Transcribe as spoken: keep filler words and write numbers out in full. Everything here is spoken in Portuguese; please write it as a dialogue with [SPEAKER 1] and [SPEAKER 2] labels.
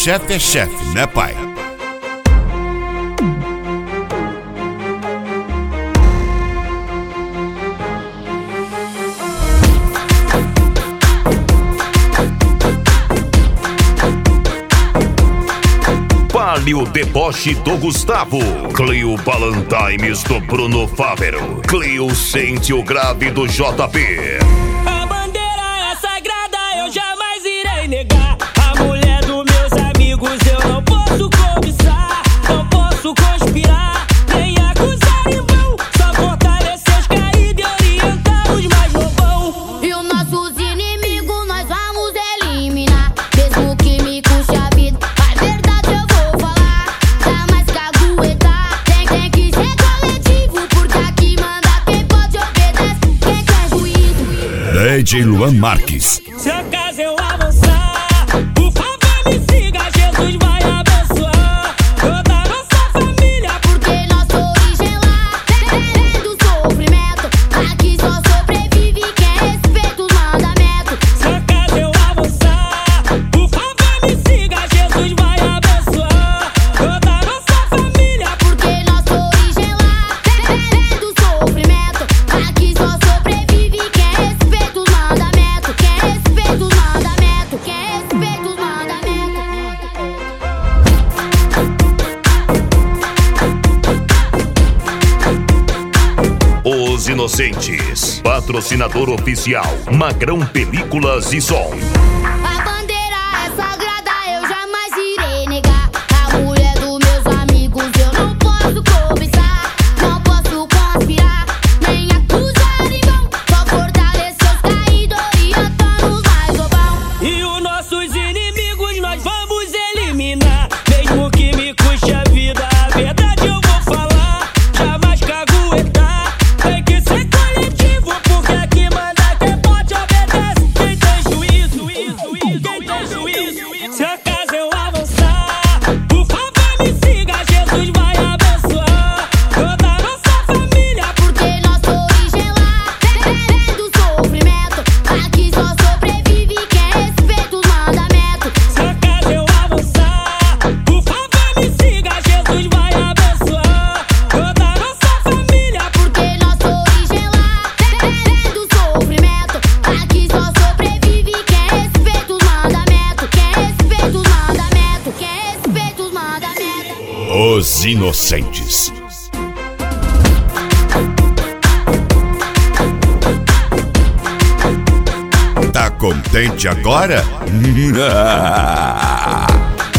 [SPEAKER 1] chefe é chefe, né, pai?
[SPEAKER 2] Palio Deboche do Gustavo, Cleo Ballantymes do Bruno Fávero, Cleo sente o grave do J P.
[SPEAKER 3] A bandeira é sagrada, eu jamais irei negar. A mulher dos meus amigos eu não posso cobiçar, não posso conspirar, nem acusar em vão. Só fortalecer os caídos e orientar os mais novão.
[SPEAKER 4] E os nossos inimigos nós vamos eliminar, mesmo que me custe a vida. A verdade eu vou falar, jamais caguetar. Tem, tem que ser coletivo, porque aqui manda quem pode obedecer, quem quer juízo.
[SPEAKER 1] D J Luan Marques.
[SPEAKER 3] Se acaso eu avançar, por favor me siga, Jesus vai abençoar toda a nossa família.
[SPEAKER 4] Porque nossa origem lá vem do sofrimento. Aqui só sobrevive quem respeita os mandamentos.
[SPEAKER 3] Se acaso eu avançar, por favor me siga, Jesus vai abençoar toda a nossa família.
[SPEAKER 4] Porque nossa origem lá vem do sofrimento. Aqui só sobrevive quem respeita os mandamentos. Quem respeita os mandamentos. Quem respeita os mandamentos.
[SPEAKER 2] Os Inocentes, patrocinador oficial, Magrão Películas e Som.
[SPEAKER 4] A bandeira é sagrada, eu jamais irei negar. A mulher dos meus amigos eu não posso cobiçar, não posso conspirar, nem acusar em vão. Só fortalecer os caídos, orientando os mais novão.
[SPEAKER 3] E os nossos inimigos nós vamos eliminar, mesmo que me custe a vida. A verdade eu vou falar, jamais caguetar. Tem que ser coletivo, porque aqui manda quem pode obedecer, quem tem juízo, quem tem juízo. Se acaso eu avançar, por favor me siga, Jesus vai abençoar toda a nossa família.
[SPEAKER 4] Porque nossa origem lá vem do sofrimento. Aqui só sobrevive quem respeita os mandamentos.
[SPEAKER 3] Se acaso eu avançar, por favor me siga, Jesus vai abençoar toda a nossa família.
[SPEAKER 4] Porque nossa origem lá vem do sofrimento. Aqui só sobrevive quem respeita os mandamentos. Quem respeita os mandamentos. Quem respeita os mandamentos.
[SPEAKER 1] Os Inocentes. Tá contente agora?